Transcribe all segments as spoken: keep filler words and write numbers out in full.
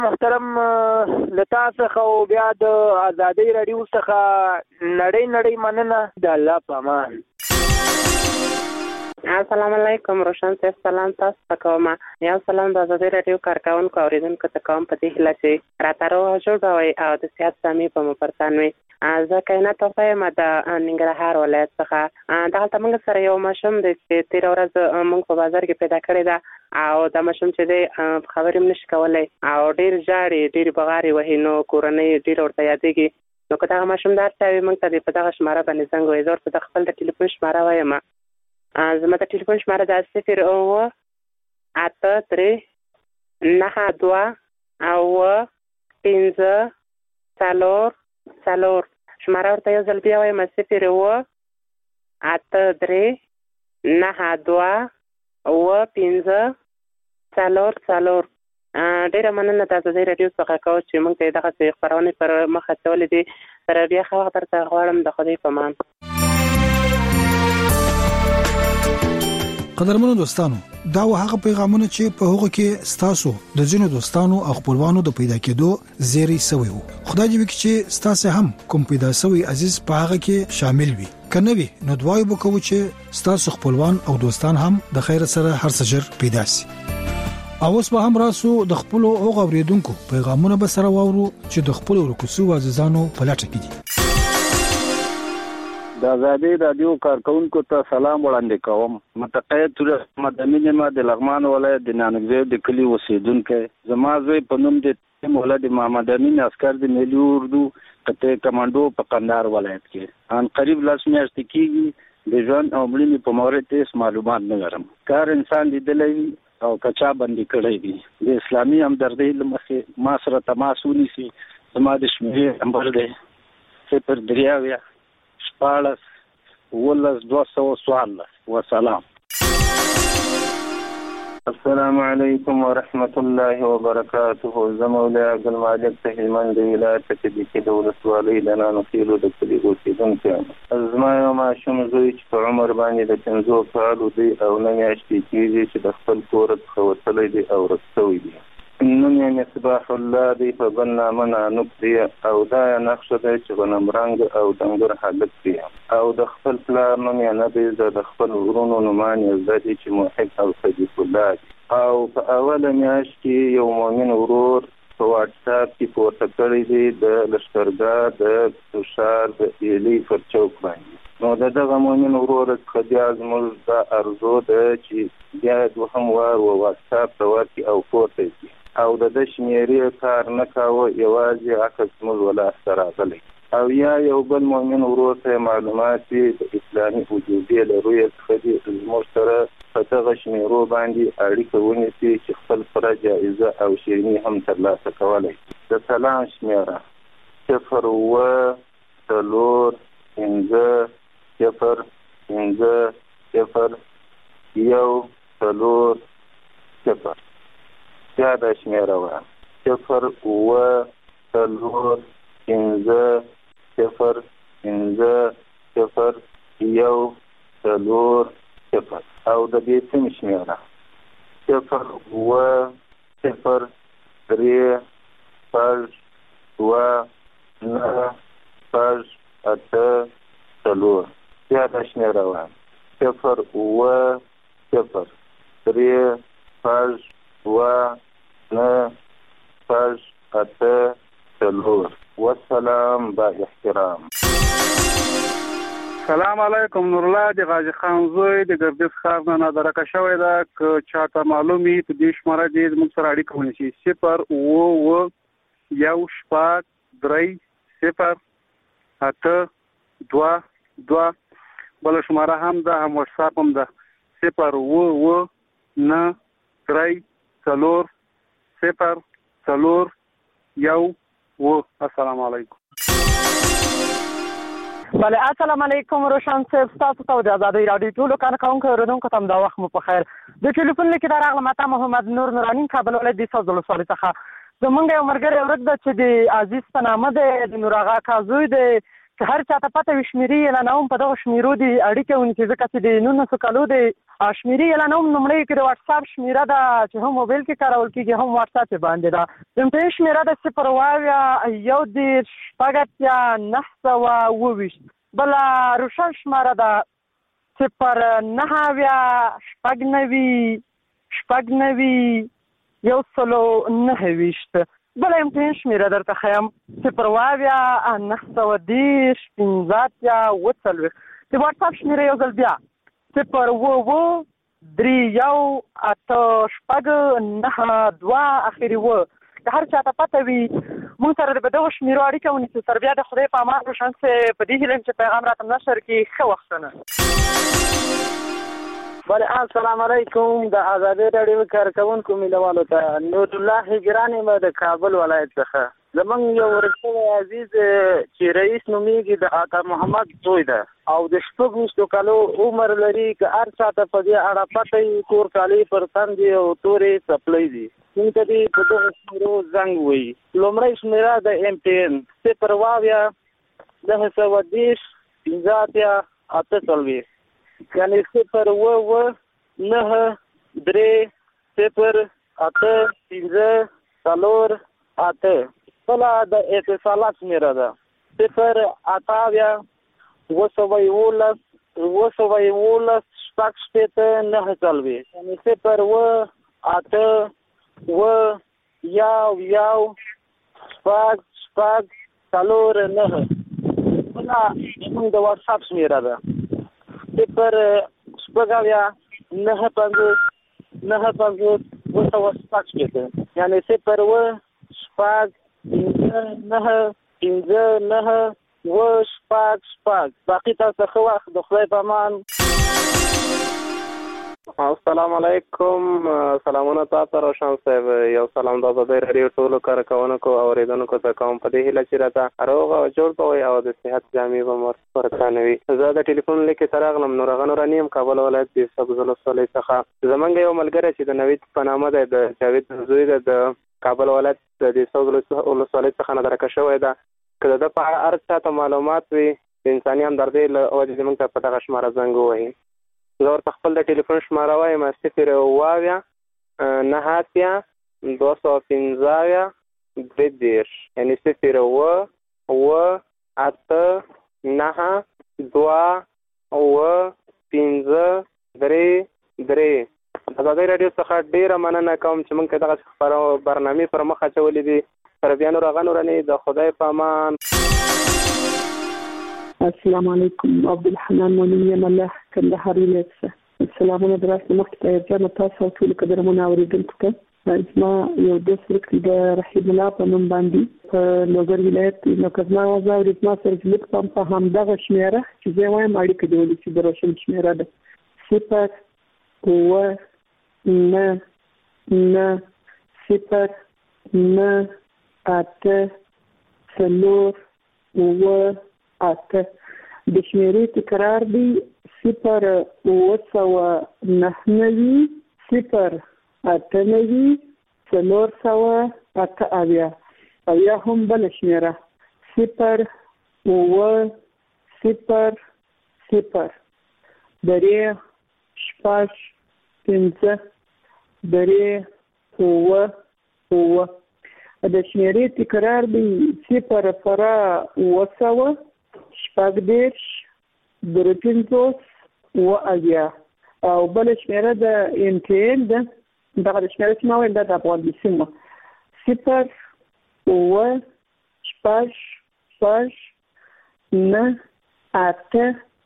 محترم لتا څخه او بیا د ازادۍ راډیو څخه نړۍ نړۍ مننه د الله په امان. السلام علیکم روشن صاحب، سلام تاسو ته کوم. یو سلام د ازادۍ راډیو کارکونکو اوریدونکو ته کوم په دې هیله چې راته روغ جوړ وئ او د صحت سامي په مو پرسان وي. زه کائنات توفیق یم د ننګرهار ولایت څخه. دغلته موږ سره یو ماشوم دی چې تېره ورځ موږ په بازار کې پیدا کړی ده او دا ماشوم چې دی خبرې هم نشي کولی او ډېر ژاړي، ډېرې بغارې وهي، نو کورنۍ ډېر ورته یادېږي. نو که دغه ماشوم د هر چا وي موږ ته دې په دغه شماره باندې زنګ ووایي. زه ورته د خپل د ټلیفون شماره وایم. زما د ټلیفون شماره ده صفر اوه اته درې نهه دوه اوه پنځه څلور څلور. شماره ورته یو ځل بیا وایم، صفر اوه اته درې نهه دوه اوه پنځه څلور څلور. ډېره مننه د ازادۍ راډیو څخه کوو چې موږ ته یې دغسې خپرونې پر مخ اچولې دي. تر بیا ښه وخت درته غواړم. د خدای په امان. قدرمنو دوستانو، دا و هغه پیغامونه چې په هغه کې ستاسو د ځینو دوستانو او خپلوانو د پیدا کېدو زیری سوي وو. خدای دې وکړي چې ستاسو هم کوم پیدا سوي عزیز په هغه کې شامل وي. کنه وي نو دعای وکړو چې ستاسو خپلوان او دوستان هم د خیر سره هر سجر پیدا سي. او اوس به هم راسو د خپل او غوړیدونکو پیغامونه به سره واورو چې د خپل ورکوسو عزیزانو په لټه کې دي. د ازادۍ راډیو کارکونکو ته سلام وړاندې کوم. متقاعد تور مدني نما د لغمان ولایت د نانګزی د کلی اوسیدونکو. زما زوی په نوم د مولا د محمد امین عسكر د ملي اردو قطعه کمانډو په قندهار ولایت کې ان قریب لاس میاشتې کېږي. د ژوند او مړینې په مورد هیڅ معلومات نه لرم. کار انسان لیدلی او کچا باندې کړی دی. د اسلامي همدردۍ له مخې ما سره تماس ونیسي. زما د شمیرې نمبر دی صفر درې اویا شپاړس اوولس دوه سوه څوارلس. وسلام. السلام علیکم ورحمت الله وبرکاته. زه مولا عبدالمالک د هلمند ولایت کې د ولسوالۍ د نانوخیلو د کلي اوسېدونکی یم. زما یو ماشوم زوی چې په عمر باندې د پنځو کالو دی او نه میاشتې کېږي چې د خپل کوره څخه وتلی دی او ورک شوی دی. نوم یې مصباح الله دی، په بل نامه نانوک دی او دا یې نقشه دی چې غنمرنګ او ډنګر هلک دی او د خپل پلار نوم یې نه دی. زه د خپل ورونو نومان یې زده دي چې محب او صدیق الله دی. او په اوله میاشت کې یو مؤمن ورور په واټساپ کې پورته کړی دی د لښکرګاه د تشار د ایلي پر چوک باندې. نو د دغه مؤمن ورور څخه بیا زموږ دا ارزو ده چې بیا دوهم وار و واټساپ ته ورکړي او پورته کړي او د ده شمېرې کار نه کاوه، یوازې عکس زموږ ولاسته راغلی. او یا یو بل مؤمن ورور ته معلومات دي د اسلامي وجودي له رویې څخه دي زموږ سره په دغه شمېرو باندې اړیکه ونیسي چې خپل سره جایزه او شیریني هم ترلاسه کولی. د سلام شمېره صفر اوه څلور پنځه صفر پنځه صفر یو څلور صفر. بیا دا شمېره وه صفر اوه څلور پنځه صفر پنځه صفر یو څلور صفر. او د دې سیم شمېره صفر اوه صفر درې شپږ دوه نهه شپږ اته څلور. بیا دا شمېره وه صفر اوه صفر درې شپږ دوه نهه شپږ اته څلور. والسلام با احترام. سلام علیکم. نور الله د غازی خان زوی د ګردیز ښار نه نادرکه شوی ده. که چاته معلوم وي په دې شماره دې زموږ سره اړیکه ونیسي. صفر اوه اوه یو شپږ درې صفر اته دوه دوه. بله شماره هم ده، هم وټساپ هم ده. صفر اوه اوه نهه درې څلور صفر څلور یو اوه. السلام علیکم. بله السلام علیکم روشن صاحب، تاسو ته د ازادۍ راډیو ټولو کارکونکو اوریدونکو ته دا وخت مو په خیر. د ټلیفون لیک دا راغله ماته محمد نور نوراني کابل ولایت د سوځ ولسوالۍ څخه. زمونږ یو ملګری ورک ده چې د عزیز په نامه دی، د نور آغا کازوی دی. که هر چاته پته وي شمېرې یې اعلانوم په دغو شمېرو دې اړیکه ونیسي، ځکه چې د نولسو کالو دی شمیرې اعلانوم. لومړی کې د واتساپ شمیره ده چې هم موبایل کې کارول کېږي، هم واتساپ یې باندې ده. د ام پی ان شمیره ده صفر اوه اویا یو دېرش شپږ اتیا نهه سوه اوه ویشت. بله روشن شماره ده صفر نهه اویا شپږ نوي شپږ نوي یو سلو نهه ویشت. بله ام پی ان شمیره درته ښیم صفر اوه اویا نهه سوه دېرش پنځه اتیا اوه څلوېښت. د واتساپ شمیره یو ځل بیا صفر اوه اوه درې یو اته شپږ نهه دوه اخري اوه. که هر چاته پته وي موږ سره د په دغو شمیرو اړیکه ونیسو. تر بیا د خدای په امان روشن صاحب په دې هیله یم چې پیغام راته نشر کړي. ښه وختونه. بله السلام علیکم. د ازادي راډیو کارکوونکو مینوالو ته نور الله هجران یم د کابل ولایت څخه. زمونږ یو ورسوی عزیز چې رئیس نومیږي د عطا محمد زوی ده او د شپږ ویشتو کالو عمر لري. که هر چاته په دې اړه پته وي تور کالي پر تن دي او تورې څپلۍ دي. موږ ته دې په دغو شمیرو زنګ ووایي. لومړی شمیره د ایم پی ان صفر اوه اویا نهه سوه دېرش پنځه اتیا اته څلوېښت، یعنې صفر اوه اوه نهه درې صفر اته پنځه څلور اته. بله د اتصالات شمیره ده صفر اته اویا اوه سوه یولس اوه سوه یولس شپږ شپېته نهه څلوېښت، یعنې صفر اوه اته اوه یو یو شپږ شپږ څلور نهه. بله زموږ د واتساپ شمیره ده صفر شپږ اویا نهه پنځوس نهه پنځوس اوه سوه شپږ شپېته، یعنې صفر اوه شپږ پنځه نهه پنځه نهه اوه شپږ شپږ. باقي تاسو ښه وخت. د خدای په امان. السلام علیکم. سلامونه تاسو روشن صاحب. یو سلام د ازادي راډیو ټولو کارکوونکو او اوریدونکو ته کوم په دې هیله چې راته روغ او جوړ کوئ او د صحت جامې به مو ورکانوي. زه د ټلیفون لیکې ته راغلم. نور هغه نوراني یم کابل ولایت د سبزل ولسوالۍ څخه. زمونږ یو ملګری چې د نوید په نامه دی د جاوید زوی دی د کابل ولایت د سبزل ولسوالۍ څخه نادرکه شوی ده. که د ده په اړه هر چاته معلومات وي د انساني همدردۍ له وجې زموږ ته په دغه شماره زنګ ووهي. زه ورته خپل د ټلیفون شماره وایم صفر اوه اویا نهه اتیا دوه سوه پنځه اویا درې دېرش، یعنې صفر اوه اوه اته نهه دوه اوه پنځه درې درې. د ازادۍ راډیو څخه ډېره مننه کوم چې موږ ته دغه برنامې پر مخ اچولې دي. تر بیا نور هغه نورانې د خدای په امان. السلام علیکم. عبدالحنان مونیم یم الله کندهار ولایت څخه. سلامونه در راسته مخکې ته جانه تاسو او ټولو قدرمنو اورېدونکو ته. زما یو دوست ورک دی د رحیم الله په نوم باندې په لوګر ولایت. نو که زما آواز اوري زما سره چې لږ پام په همدغه شمېره چې زه وایم اړیکه دې ونیسي. د روشن شمېره ده صفر اوه نه نه صفر نه اته څلور اوه اته. د شمېرې تکرار دی صفر اوه سوه نهه نوي صفر اته نوي څلور سوه اته اویا. او یا هم بله شمېره صفر اوه صفر صفر درې شپږ پنځه درې اوه اوه. د شمېرې تکرار دی صفر سره اوه سوه شپږ دېرش درې پنځوس اوه اویا. او بله شمېره د ایم ټي ان ده. دغه د شمېره چې ما ویل دا د افغان سیم وه صفر اوه شپږ شپږ نه اته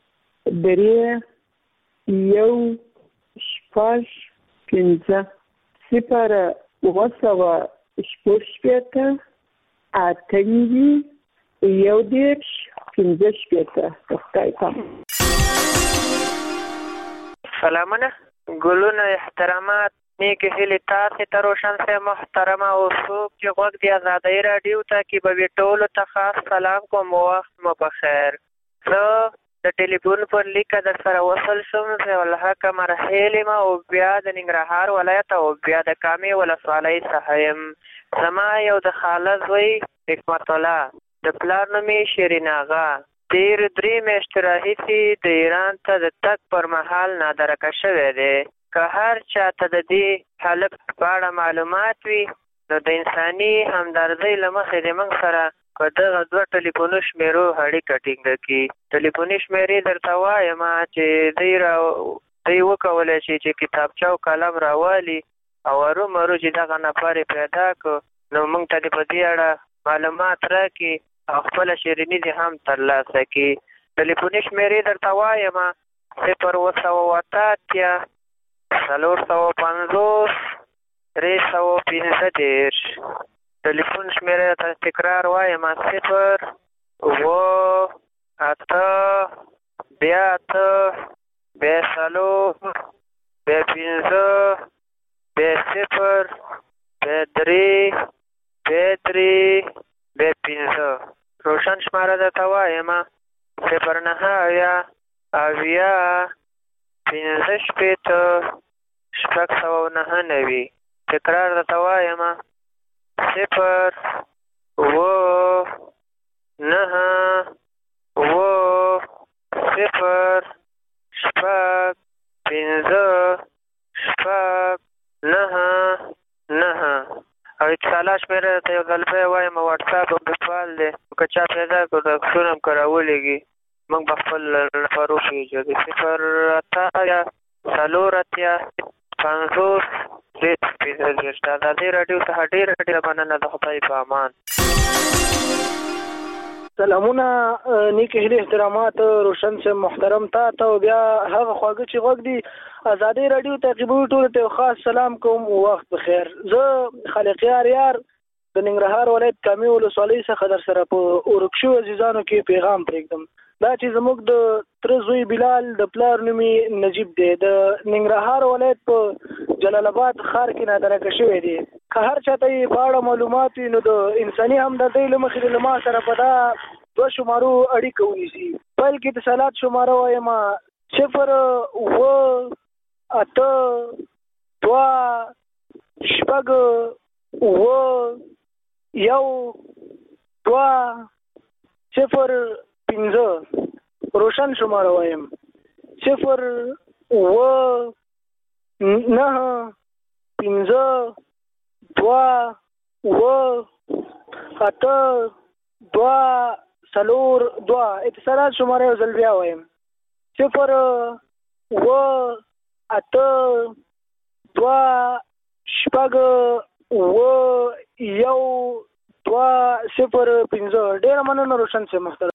درې یو شپږ پنځه صفر اوه سوه شپږ شپېته اته نوي یو دېرش پنځه شپېته. د خدای په امان. سلامونه، ګلونه، احترامات، نیکې هیلې تاسې ته روشن صاحب محترمه او څوک چې غوږ د ازادۍ راډیو ته کې به وي ټولو ته خاص سلام کوم. وخت مو په خیر. زه د ټلیفون پر لیکه در سره وصل شوم. زه الحق مرحیل یم او بیا د ننګرهار ولایت او بیا د کامې ولسوالۍ څخه یم. زما یو د خاله زوی حکمت الله، د پلار نوم یې شیرین اغا، تیر درې میاشتې راهیسې د ایران ته د تګ پر مهال نادرکه شوی دی. که هر چا ته د دې هلک په اړه معلومات وي نو د انساني همدردۍ له مخې د موږ سره په دغه دوه ټلیفوني شمېرو اړیکه ټینګه کړي. ټلیفوني شمېرې درته وایم چې دوی را دوی وکولی شي چې کتابچه او قلم راوالي او ارومرو چې دغه نفر یې پیدا کړو نو موږ ته دې په دې اړه معلومات راکړي او خپله شیریني دې هم ترلاسه کړي. ټلیفوني شمېرې درته وایم صفر اووه سوه اته اتیا څلور سوه پنځوس درې سوه پنځه دېرش. ټلیفون شمېرې ته تکرار وایم صفر اووه اته بیا اته بیا څلور بیا پنځه بیا صفر بیا درې بیا درې بیا پنځه. روشن شماره درته وایم صفر نهه اویا اویا پنځه شپېته شپږ سوه نهه نوي. تکرار درته وایم صفر اووه نهه اووه صفر شپږ پنځه شپږ نهه نهه. او اتصالات شمېره درته یو ځل بیا وایم واټساپ او پیپال دی. که چا پیدا کړو د عکسونه هم که راولېږي موږ به خپل نفر وپېژنو. صفر اته اتیا څلور اتیا پنځوس درې پنځه دېرش. د ازادۍ راډیو څخه ډېره ډېره مننه. د خدای په امان. سلامونه، نیک هیلې احترامات روشن صاحب محترم تا ته او بیا هغه خواږه چې غوږ دي ازادۍ راډیو تعقیبوي ټولو ته یو خاص سلام کوم. وخت بخیر. زه خالقیار یار د ننګرهار ولایت کامې ولسوالۍ څخه در سره په ورک شوو عزیزانو کې پیغام پرېږدم. دا چې زموږ د تره زوی بلال د پلار نوم یې نجیب دی. د ننګرهار ولایت په جلال آباد ښار کې نادرکه شوی دی. که هر چا ته یې په اړه معلومات وي نو د انساني همدردۍ له مخې له ما سره په دا دوه شمارو اړیکه ونیسي. پیل کې اتصالات شماره وایم صفر اووه اته دوه شپږ اووه یو دوه صفر پنځه. روشن شماره وایم صفر اووه نهه پنځه دوه اووه اته دوه څلور دوه. اتصالات شماره یو ځل بیا وایم صفر اووه اته دوه شپږ اووه یو دوه صفر پنځه. ډېره مننه روشن صاحب محترم.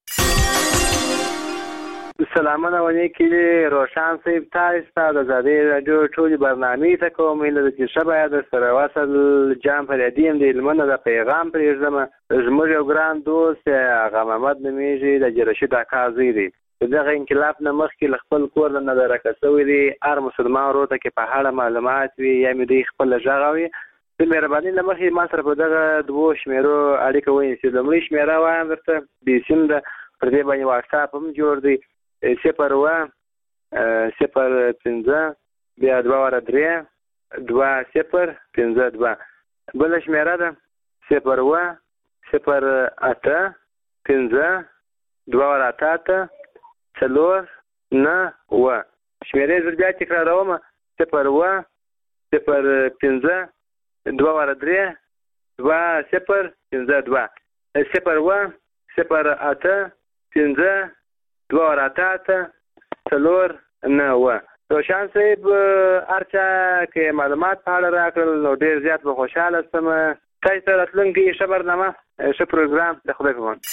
سلامونه ونیکې روشن صاحب، تاسو ته د ازادۍ راډیو ټولې برنامې ته کوم هیله ده چې ښه باید در سره وصل جان فریدي یم د هلمند د پیغام پرېږدم. زموږ یو ګران دوست هغه محمد نومیږي د جرشید اکا زوی دی. د دغه انقلاب نه مخکې له خپل کور نه نادرکه شوی دی. هر مسلمان ورور ته کې په اړه معلومات وي یا مې دوی خپل غږ اوري د مهربانۍ له مخې ما سره په دغه دوو شمېرو اړیکه ونیسي. لومړۍ شمېره وایم درته د سیم ده، پر دې باندې واټساپ هم جوړ دی. صفر اووه صفر پنځه بیا دوه واره درې دوه صفر پنځه دوه. بله شمېره ده صفر اووه صفر اته پنځه دوه واره اته اته څلور نه اووه. شمېرې زه بیا تکراروم صفر اووه صفر پنځه دوه واره درې دوه صفر پنځه دوه. صفر اووه صفر اته پنځه دوه واره اته اته څلور نه اووه. روشن صاحب هر چا که معلومات په اړه راکړل نو ډېر زیات به خوشحاله شم. تاسو ته راتلونکي ښه برنامه ښه پروګرام د خدای په امان.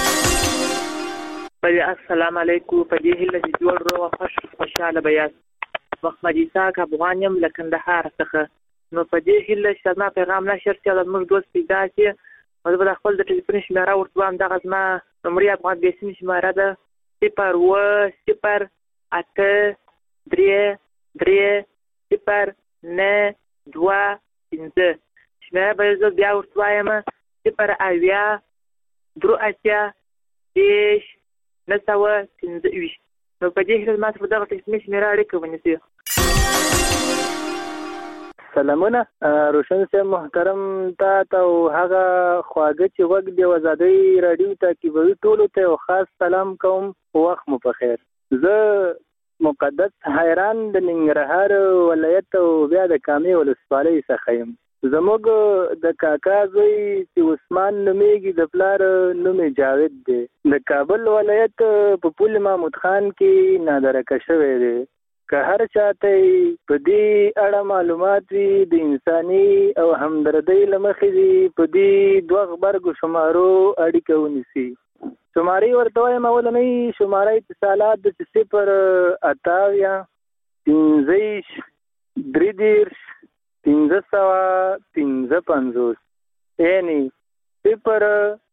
السلام علیکم. په دې هیله چې جوړ روغ خوش خوشحاله به یاست. محمد اسحاق افغان یم له کندهار څخه. نو په دې هیله چې زما پیغام نشر شي او زموږ دوست پیدا شي نو زه به د خپل د ټلیفون شمېره ورته وایم. دغه زما لومړۍ افغان بیسیم شمېره ده صفر اووه صفر اته درې درې صفر نه دوه پنځه. شمېره به زه بیا ورته وایم صفر اویا درې اتیا دېرش نه سوه پنځه ویشت. نو په دې هیله زما سره په دغه ټلیفوني شمېره اړیکه ونیسي. سلامونه روشن صاحب محترم تا ته هغه خواږه چې وګ دی آزادۍ رادیو تعقیبوي ټولو ته خاص سلام کوم وخت مو په خیر. زه مقدس حیران د ننګرهار ولایت او بیا د کامې ولسوالۍ څخه یم. زموږ د کاکا زوی چې عثمان نومیږي د پلار نوم جاوید دی. د کابل ولایت په پل محمود خان کې نادرکه شوی دی. که هر چاته په دې اړه معلومات وي د انساني او همدردۍ له مخې دي په دې دوه غبرګو شمارو اړیکه ونیسي. شمارې ورته وایم اولنۍ شماره اتصالات د صفر اتاویا پنځه درې دېرش پنځه سوه پنځه پنځوس یعنې صفر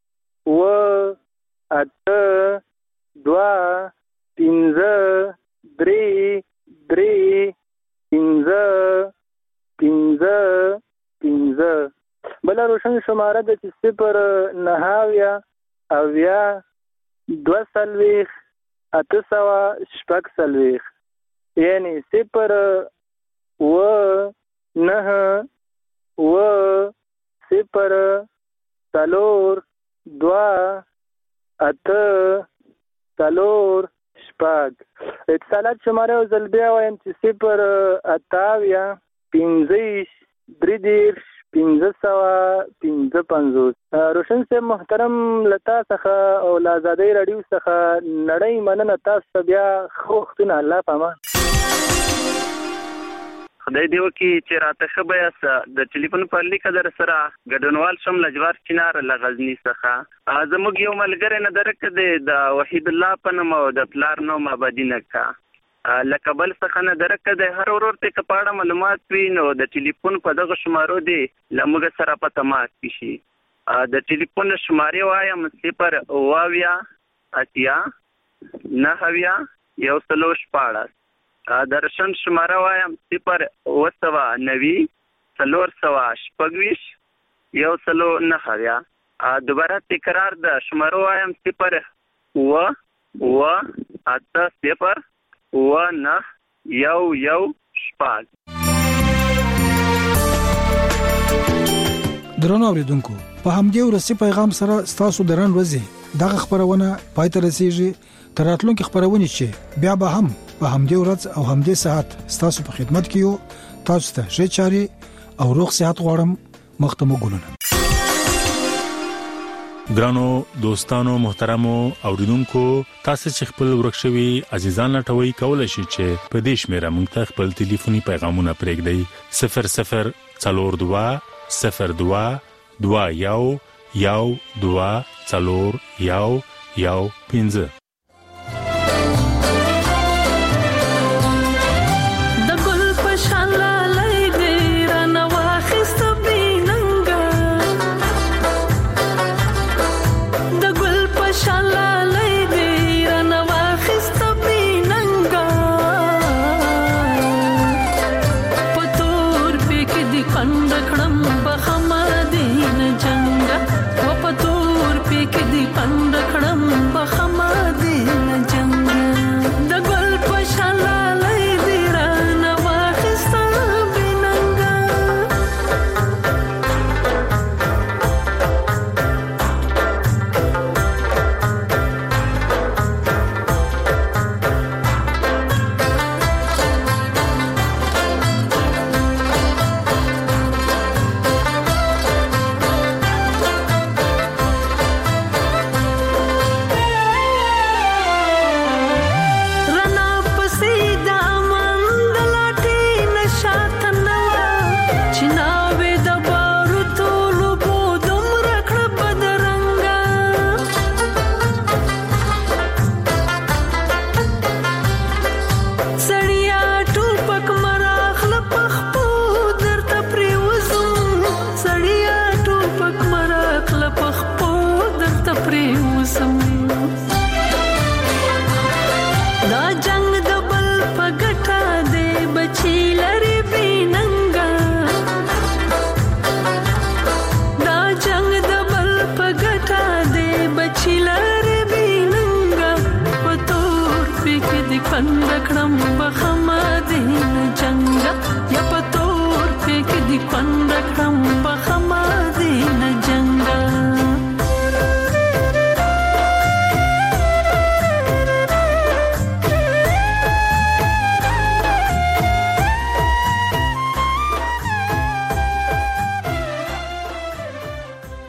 اوه اته دوه پنځه درې درې پنځه پنځه پنځه. بله روشن شماره ده چې صفر نهه اویا دوه څلوېښت اته سوه شپږ څلوېښت یعنې صفر اوه نهه اوه صفر څلور دوه اته څلور شپږ. اتصالات شماره یو ځل بیا وایم چې صفر اتاویا پنځه درې دېرش پنځه سوه پنځه پنځوس. روشن صاحب محترم له تا څخه او له ازادۍ راډیو څخه نړۍ مننه. تاسو ته بیا ښه وختونه. الله په امان. خدای دې وکړي چې راته ښه بیاست. د ټلیفون په لیکه در سره ګډونوال شم له جوار چنار له غزني څخه. زموږ یو ملګری نه درک دی د وحید الله په نوم او د پلار نوم ابدي نکا له کابل څخه نه درک دی. هر ورور ته که په اړه معلومات وي نو د ټلیفون په دغه شمارو دی له موږ سره په تماس کې شي. د ټلیفون شمارې وایم صفر اووه اتیا نهه اویا یو څلور شپاړس. د روشن شماره وایم صفر اوه سوه نوي څلور سوه شپږ ویشت یو څلور نهه اویا. دوباره تکرار د شمارو وایم صفر اوه اوه اته صفر اوه نهه یو یو شپږ. درنو اوریدونکو په همدې ورسې پیغام سره ستاسو درن ورځې دغه خبرونه پای ته رسیږي. تر راتلونکي خبرونه چې بیا به هم په همدې ورځ او همدې ساعت ستاسو په خدمت کې یو. تاسو ته ښه چاري او روغ صحت غواړم. مختمو ګلونه. ګرانو دوستانو محترمو اوریدونکو تاسو چې خپل ورکشوي عزیزان لټوي کولای شئ چې په دې شمیره موږ ته خپل ټلیفوني پیغامونه پرېږدئ. صفر صفر څلور دوه صفر دوه دوه یو یو دوه څلور یو یو پنځه.